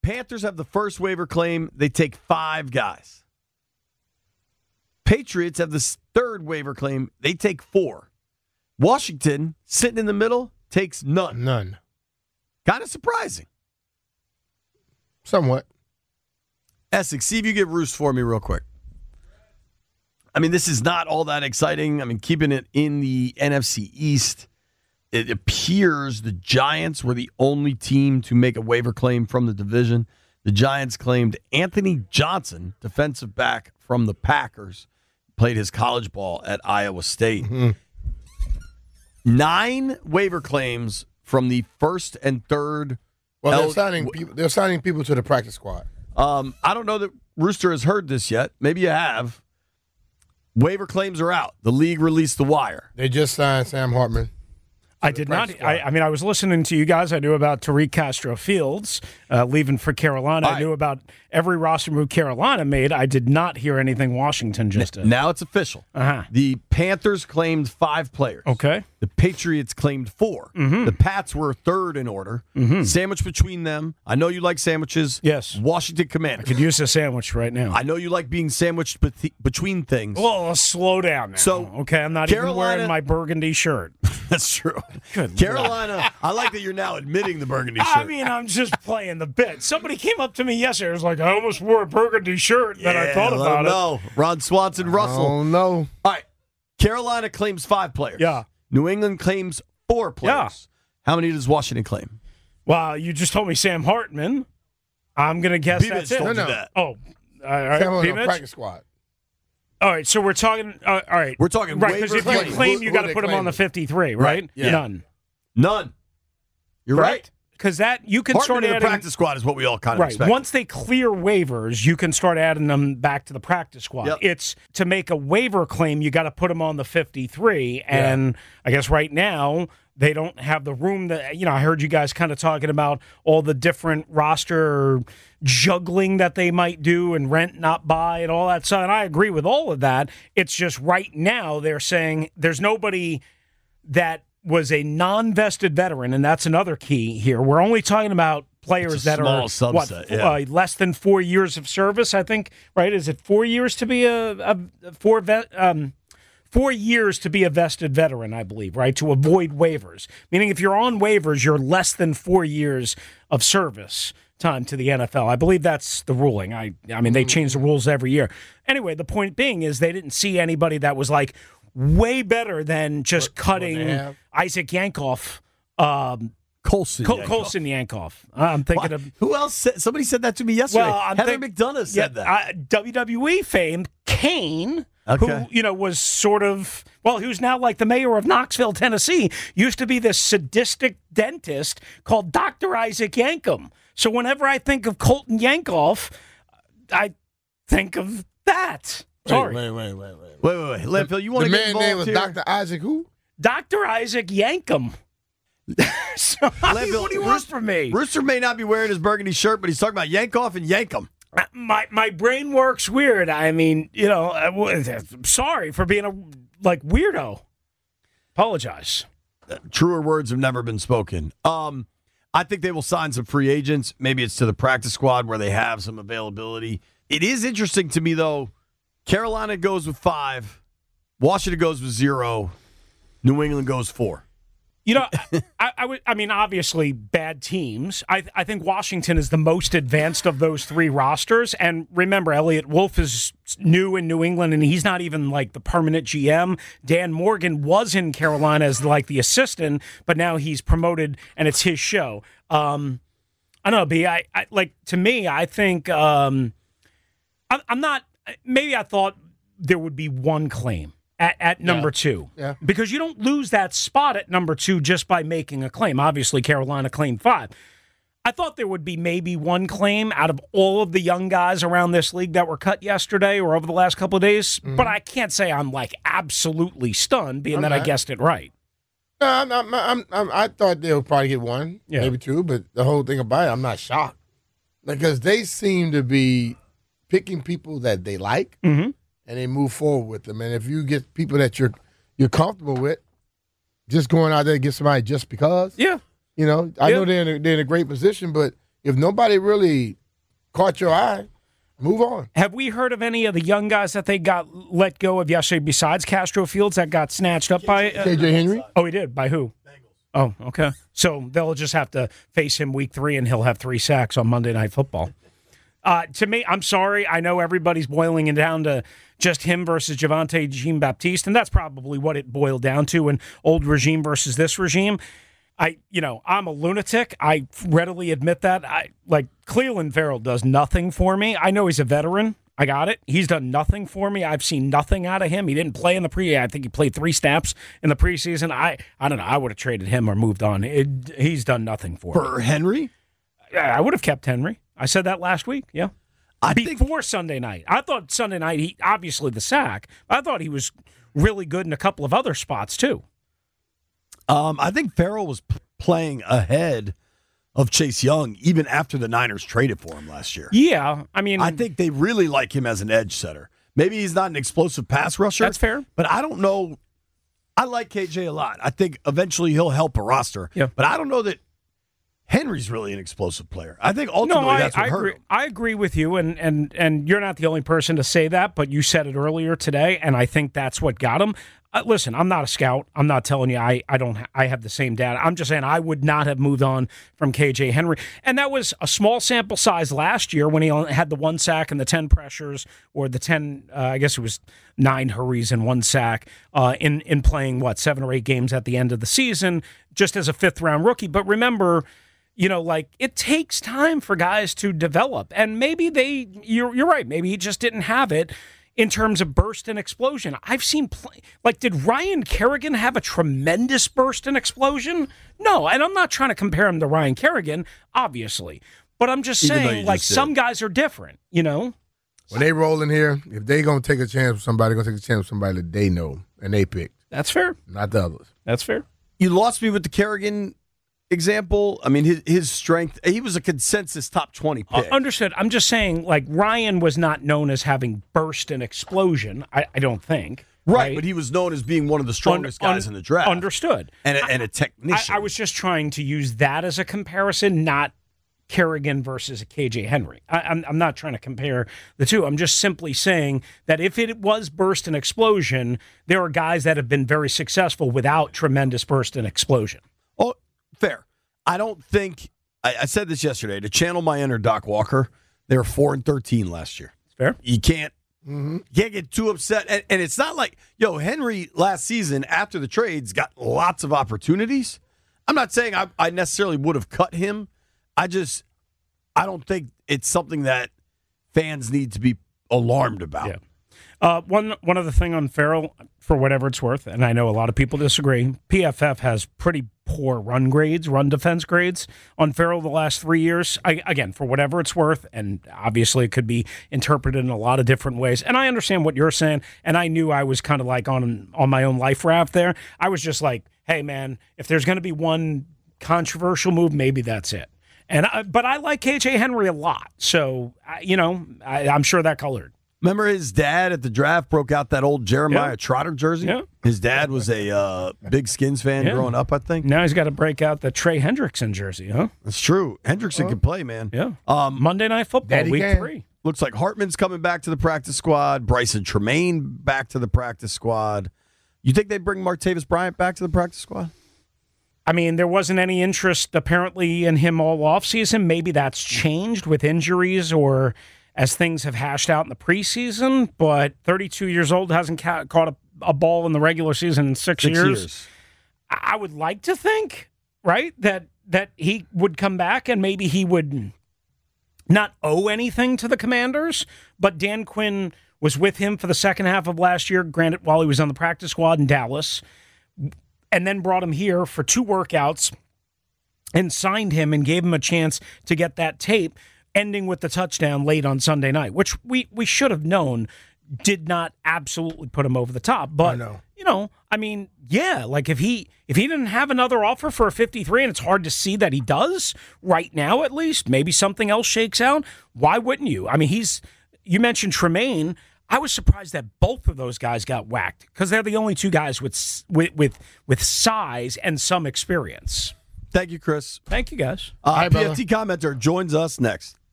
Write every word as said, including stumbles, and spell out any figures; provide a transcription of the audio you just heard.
Panthers have the first waiver claim. They take five guys. Patriots have the third waiver claim. They take four. Washington, sitting in the middle, takes none. None. Kind of surprising. Somewhat. Essex, see if you get Roos for me real quick. I mean, this is not all that exciting. I mean, keeping it in the N F C East, it appears the Giants were the only team to make a waiver claim from the division. The Giants claimed Anthony Johnson, defensive back from the Packers, played his college ball at Iowa State. Mm-hmm. Nine waiver claims from the first and third. Well, they're signing people. They're signing people to the practice squad. Um, I don't know that Rooster has heard this yet. Maybe you have. Waiver claims are out. The league released the wire. They just signed Sam Hartman. I did not. I, I mean, I was listening to you guys. I knew about Tariq Castro Fields uh, leaving for Carolina. Right. I knew about every roster move Carolina made. I did not hear anything Washington just did. Now it's official. Uh-huh. The Panthers claimed five players. Okay. The Patriots claimed four. Mm-hmm. The Pats were third in order. Mm-hmm. Sandwich between them. I know you like sandwiches. Yes. Washington Commanders. I could use a sandwich right now. I know you like being sandwiched be- between things. Well, slow down now. So, okay, I'm not Carolina, even wearing my burgundy shirt. That's true. Good Carolina, I like that you're now admitting the burgundy shirt. I mean, I'm just playing the bit. Somebody came up to me yesterday. It was like, I almost wore a burgundy shirt. Then yeah, I thought let about him it. know. Ron Swanson Russell. Oh, no. All right. Carolina claims five players. Yeah. New England claims four players. Yeah. How many does Washington claim? Well, you just told me Sam Hartman. I'm going to guess B-Mitch that's it. told no, you no. that. Oh, all right. Sam Hartman on B-Mitch? practice squad. All right, so we're talking. Uh, all right, We're talking right because if waiver you claim. claim, Who- you who got to they put him on the claiming? fifty-three, right? Right, yeah. None. None. You're right. Because that you can Hartman start in the adding. practice squad is what we all kind of Right. expect. Once they clear waivers, you can start adding them back to the practice squad. Yep. It's to make a waiver claim, you got to put them on the fifty-three. And I guess right now they don't have the room that, you know, I heard you guys kind of talking about all the different roster juggling that they might do and rent, not buy, and all that stuff. And I agree with all of that. It's just right now they're saying there's nobody that was a non-vested veteran, and that's another key here. We're only talking about players that are subset, what yeah. uh, less than four years of service. I think, right? Is it four years to be a, a four vet? Um, four years to be a vested veteran, I believe, right? To avoid waivers, meaning if you're on waivers, you're less than four years of service time to the N F L. I believe that's the ruling. I, I mean, they change the rules every year. Anyway, the point being is they didn't see anybody that was like way better than just What- cutting what they have? Isaac Yankoff. Um, Colson. Col- Yankoff. Colson Yankoff. I'm thinking Why- of. Who else said? Somebody said that to me yesterday. Well, I'm Heather think- McDonough said yeah, that. Uh, W W E fame, Kane, Okay. who, you know, was sort of, well, who's now like the mayor of Knoxville, Tennessee, used to be this sadistic dentist called Doctor Isaac Yankum. So whenever I think of Colton Yankoff, I think of that. Sorry. Wait, wait, wait, wait, wait. wait, wait, wait. Landfill, you want The to get man involved name was here? Doctor Isaac who? Doctor Isaac Yankum. So, I mean, Landfill, what do you want Rooster- from me? Rooster may not be wearing his burgundy shirt, but he's talking about Yankoff and Yankum. My my brain works weird. I mean, you know, I w- I'm sorry for being a like weirdo. Apologize. Truer words have never been spoken. Um, I think they will sign some free agents. Maybe it's to the practice squad where they have some availability. It is interesting to me, though. Carolina goes with five. Washington goes with zero. New England goes four. You know, I, I would. I mean, obviously, bad teams. I, I think Washington is the most advanced of those three rosters. And remember, Elliott Wolf is new in New England, and he's not even like the permanent G M. Dan Morgan was in Carolina as like the assistant, but now he's promoted, and it's his show. Um, I don't know, B. I, I like to me. I think um, I, I'm not. Maybe I thought there would be one claim. At, at number Yeah. two. Yeah. Because you don't lose that spot at number two just by making a claim. Obviously, Carolina claimed five. I thought there would be maybe one claim out of all of the young guys around this league that were cut yesterday or over the last couple of days, Mm-hmm. but I can't say I'm like absolutely stunned, being I'm that I not. guessed it right. No, I'm, I'm, I'm, I'm, I thought they would probably get one, Yeah. maybe two, but the whole thing about it, I'm not shocked. Because they seem to be picking people that they like. Mm-hmm. And they move forward with them. And if you get people that you're you're comfortable with, just going out there and get somebody just because, Yeah. you know, I Yeah. know they're in a, they're in a great position, but if nobody really caught your eye, move on. Have we heard of any of the young guys that they got let go of yesterday besides Castro Fields that got snatched up by uh, K J Henry? Oh, he did. By who? Oh, okay. So they'll just have to face him week three, and he'll have three sacks on Monday Night Football. Uh, to me, I'm sorry. I know everybody's boiling it down to just him versus Javonte Jean-Baptiste, and that's probably what it boiled down to, an old regime versus this regime. I, you know, I'm a lunatic. I readily admit that. I like Cleveland Farrell does nothing for me. I know he's a veteran. I got it. He's done nothing for me. I've seen nothing out of him. He didn't play in the pre. I think he played three snaps in the preseason. I, I don't know. I would have traded him or moved on. It, he's done nothing for, For me. Henry? I would have kept Henry. I said that last week. Yeah. I Before think, Sunday night. I thought Sunday night, he obviously the sack. I thought he was really good in a couple of other spots too. um, I think Farrell was p- playing ahead of Chase Young even after the Niners traded for him last year. Yeah. I mean, I think they really like him as an edge setter. Maybe he's not an explosive pass rusher. that's fair. But I don't know. I like K J a lot. I think eventually he'll help a roster. Yeah. But I don't know that Henry's really an explosive player. I think ultimately no, I, that's what I hurt agree. him. I agree with you, and, and and you're not the only person to say that, but you said it earlier today, and I think that's what got him. Uh, listen, I'm not a scout. I'm not telling you I, I don't ha- I have the same data. I'm just saying I would not have moved on from K J Henry, and that was a small sample size last year when he only had the one sack and the ten pressures, or the ten. Uh, I guess it was nine hurries and one sack uh, in in playing what seven or eight games at the end of the season, just as a fifth round rookie. But remember, you know, like it takes time for guys to develop, and maybe they. You're you're right. Maybe he just didn't have it in terms of burst and explosion. I've seen, play, like, did Ryan Kerrigan have a tremendous burst and explosion? No, and I'm not trying to compare him to Ryan Kerrigan, obviously. But I'm just Even though saying, you like, just did. some guys are different, you know? When they roll in here, if they going to take a chance with somebody, going to take a chance with somebody that they know and they picked, That's fair. not the others. That's fair. You lost me with the Kerrigan example. I mean, his, his strength, he was a consensus top twenty Uh, pick. understood. I'm just saying, like, Ryan was not known as having burst and explosion, I, I don't think. right, but he was known as being one of the strongest Un- guys un- in the draft. Understood. And a, and a technician. I, I was just trying to use that as a comparison, not Kerrigan versus a K J Henry. I, I'm, I'm not trying to compare the two. I'm just simply saying that if it was burst and explosion, there are guys that have been very successful without tremendous burst and explosion. Oh, fair. I don't think I, I said this yesterday to channel my inner Doc Walker. They were four and thirteen last year. Fair. You can't you can't get too upset, and, and it's not like yo Henry last season after the trades got lots of opportunities. I'm not saying I, I necessarily would have cut him. I just I don't think it's something that fans need to be alarmed about. Yeah. Uh, one one other thing on Farrell, for whatever it's worth, and I know a lot of people disagree, P F F has pretty poor run grades, run defense grades on Farrell the last three years. I, again, for whatever it's worth, and obviously it could be interpreted in a lot of different ways. And I understand what you're saying, and I knew I was kind of like on on my own life raft there. I was just like, hey, man, if there's going to be one controversial move, maybe that's it. And I, but I like K J Henry a lot, so I, you know I, I'm sure that colored. Remember his dad at the draft broke out that old Jeremiah Yeah. Trotter jersey? Yeah. His dad was a uh, big Skins fan Yeah. growing up, I think. Now he's got to break out the Trey Hendrickson jersey, huh? That's true. Hendrickson can play, man. Yeah. Um, Monday Night Football, Daddy week can. three. looks like Hartman's coming back to the practice squad. Bryson Tremaine back to the practice squad. You think they bring Martavis Bryant back to the practice squad? I mean, there wasn't any interest apparently in him all offseason. Maybe that's changed with injuries or as things have hashed out in the preseason. But thirty-two years old, hasn't ca- caught a, a ball in the regular season in six, Six years. years. I I would like to think, right, that that he would come back and maybe he would not owe anything to the Commanders. But Dan Quinn was with him for the second half of last year, granted, while he was on the practice squad in Dallas, and then brought him here for two workouts and signed him and gave him a chance to get that tape, ending with the touchdown late on Sunday night, which we, we should have known did not absolutely put him over the top. But, I know. you know, I mean, yeah, like if he if he didn't have another offer for a fifty-three, and it's hard to see that he does right now at least, maybe something else shakes out, why wouldn't you? I mean, he's, you mentioned Tremaine. I was surprised that both of those guys got whacked because they're the only two guys with with with, with size and some experience. Thank you, Chris. Thank you, guys. Uh, right, P F T commenter joins us next.